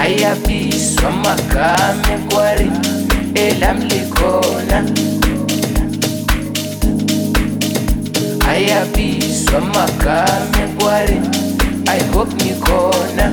ayabizwa amagama ekwari elami likhona, ayabizwa amagama ekwari I hope nikhona.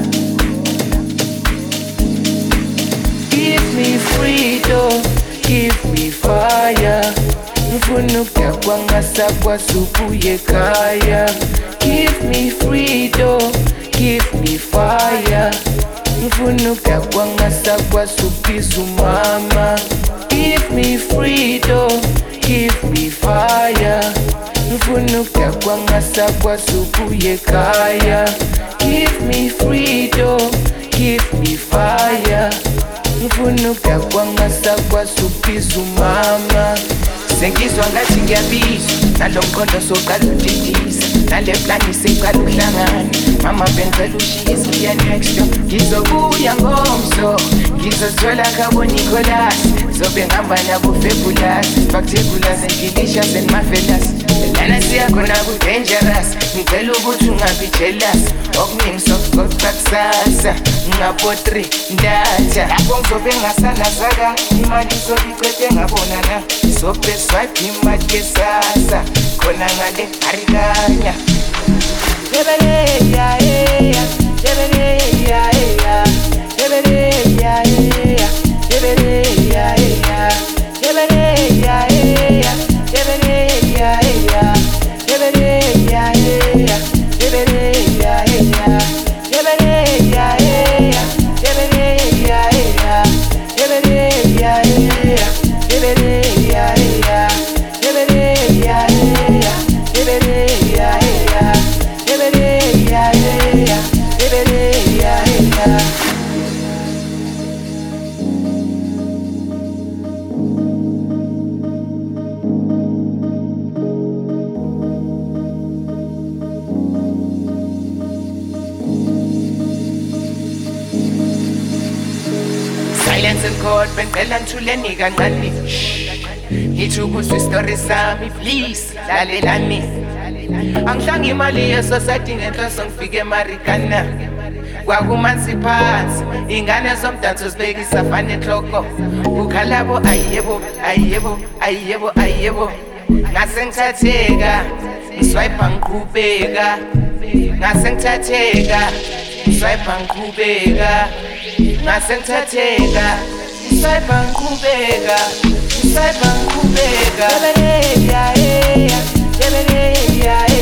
Give me freedom, give me fire, ngifuna ukudakwa ngasakwazi ukuya ekhaya. Give me freedom, give me fire, ngifuna ukudakwa ngasakwazi ukubiza umama. Give me freedom, give me fire, ngifuna ukudakwa ngasakwazi ukuya ekhaya. Give me freedom, give me fire, ngifuna ukudakwa ngasakwazi ukubiza umama. Sengizwa ngathi ngiyabizwa nalo mqondo soqala udidisa, nale plani seqala uhlangana. Mama bengicela ushiyise kuya next door, ngizobuya ngomso, ngizozithola khabo Nicholas, zobe ngihamba nabo Fabulous, Spectaculars and Delicious and Marvelous. Lana siyakhona ku-dangerous, ngicela ukuthi ungabi jealous, okuningi sokucoca kusasa, ngingapotri ndatha lapho ngizobe ngasanazaka, imali izobe iqede ngabonana, sobe swipe imali kesasa khona ngale arikanya. Debereya eya, debereya eya, debereya eya, debereya eya, debereya eya, debereya eya, debereya eya, debereya eya, debereya eya, debereya eya, debereya eya, debereya eya, debereya eya, debereya eya, debereya eya, debereya eya. Silence and cold, bengicela ngithuleni kancane. Ngithi ukuzwa istori sami please lalelani. Angidlanga imali ye-society ngenhloso ngifike eMarikana. Kwakumanzi phansi, ingane zomdanso zibekisa fana enhloko. Ukhalabo ayebo, ayebo, ayebo, ayebo. Ngase ngithatheka, ngiswipe ngiqhubeka. Ngase ngithatheka, ngiswipe ngiqhubeka. Ngase ngithatheka, ngiswipe ngiqhubeka. Ngiswipe ngiqhubeka. Debereya eya, debereya